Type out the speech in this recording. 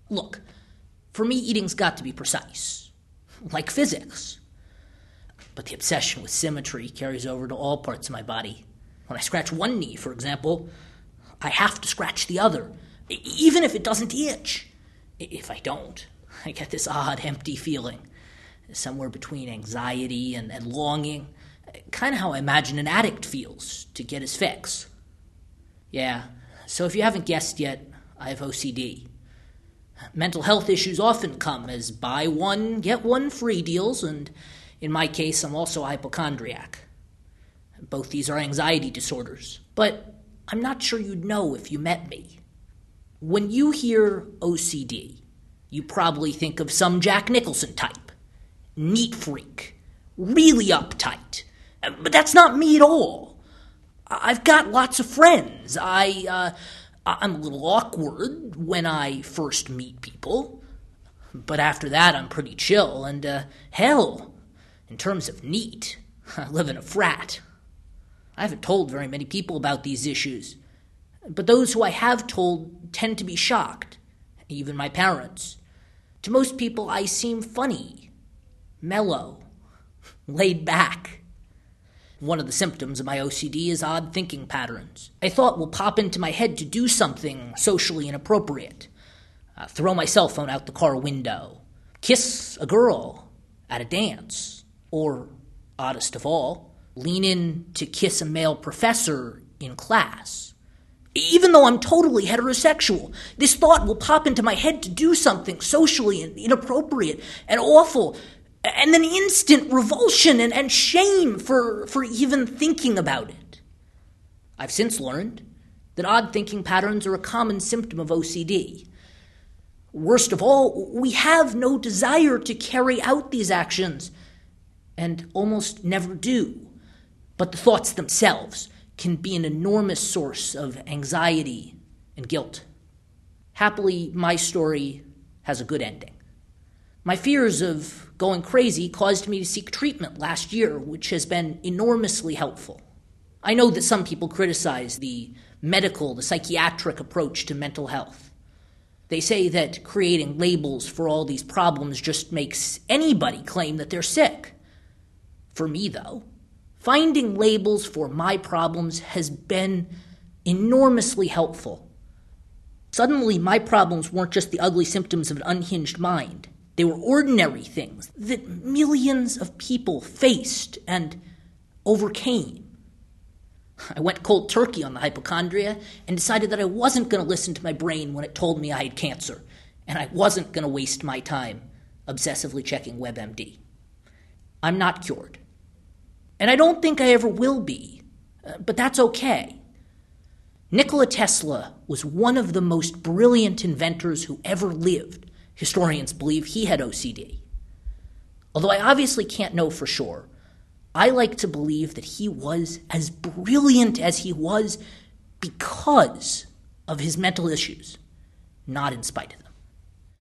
Look, for me, eating's got to be precise, like physics. But the obsession with symmetry carries over to all parts of my body. When I scratch one knee, for example, I have to scratch the other, even if it doesn't itch. If I don't, I get this odd, empty feeling, somewhere between anxiety and longing, kind of how I imagine an addict feels to get his fix. Yeah, so if you haven't guessed yet, I have OCD. Mental health issues often come as buy one, get one free deals, and in my case, I'm also a hypochondriac. Both these are anxiety disorders, but I'm not sure you'd know if you met me. When you hear OCD, you probably think of some Jack Nicholson type. Neat freak. Really uptight. But that's not me at all. I've got lots of friends. I'm a little awkward when I first meet people. But after that, I'm pretty chill. And, hell, in terms of neat, I live in a frat. I haven't told very many people about these issues. But those who I have told tend to be shocked. Even my parents. To most people, I seem funny, mellow, laid back. One of the symptoms of my OCD is odd thinking patterns. A thought will pop into my head to do something socially inappropriate. Throw my cell phone out the car window. Kiss a girl at a dance. Or, oddest of all, lean in to kiss a male professor in class. Even though I'm totally heterosexual, this thought will pop into my head to do something socially inappropriate and awful, and then instant revulsion and shame for even thinking about it. I've since learned that odd thinking patterns are a common symptom of OCD. Worst of all, we have no desire to carry out these actions, and almost never do. But the thoughts themselves can be an enormous source of anxiety and guilt. Happily, my story has a good ending. My fears of going crazy caused me to seek treatment last year, which has been enormously helpful. I know that some people criticize the psychiatric approach to mental health. They say that creating labels for all these problems just makes anybody claim that they're sick. For me, though, finding labels for my problems has been enormously helpful. Suddenly, my problems weren't just the ugly symptoms of an unhinged mind. They were ordinary things that millions of people faced and overcame. I went cold turkey on the hypochondria and decided that I wasn't going to listen to my brain when it told me I had cancer, and I wasn't going to waste my time obsessively checking WebMD. I'm not cured. And I don't think I ever will be, but that's okay. Nikola Tesla was one of the most brilliant inventors who ever lived. Historians believe he had OCD. Although I obviously can't know for sure, I like to believe that he was as brilliant as he was because of his mental issues, not in spite of them.